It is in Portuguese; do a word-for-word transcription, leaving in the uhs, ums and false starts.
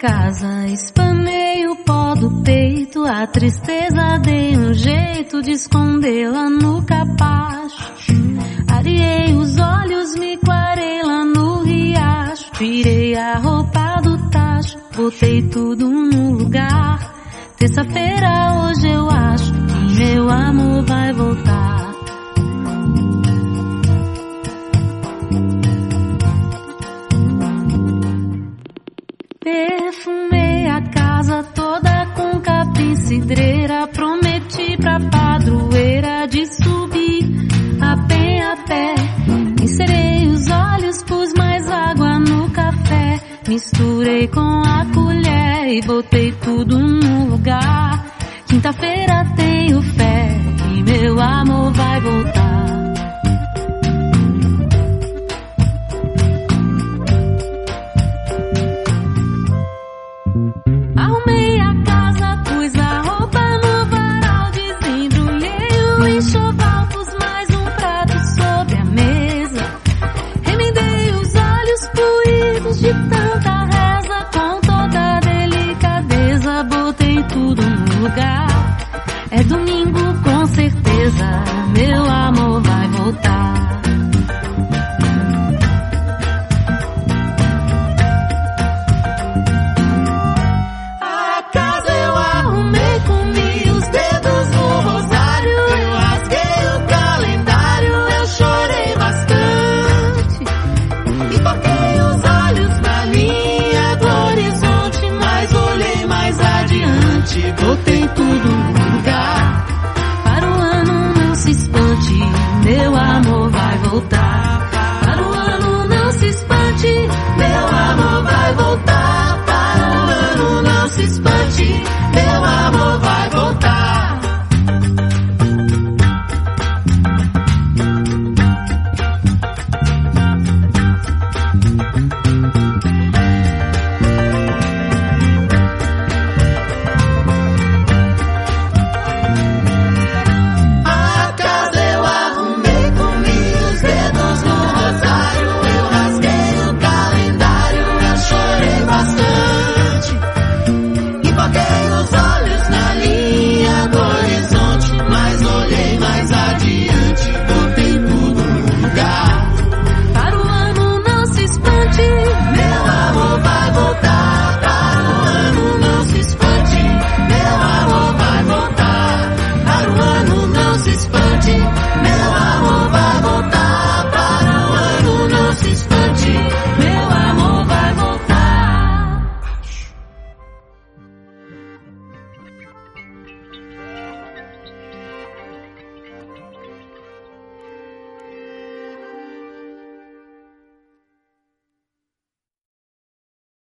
casa, espanei o pó do peito, a tristeza dei um jeito de escondê-la no capacho. Areei os olhos, me quarei lá no riacho, tirei a roupa do tacho, botei tudo no lugar. Terça-feira hoje eu acho que meu amor vai voltar. Perfumei a casa toda com capim cidreira, prometi pra padroeira de subir a pé a pé. Encerei os olhos, pus mais água no café, misturei com a colher e botei tudo no lugar. Quinta-feira tenho fé.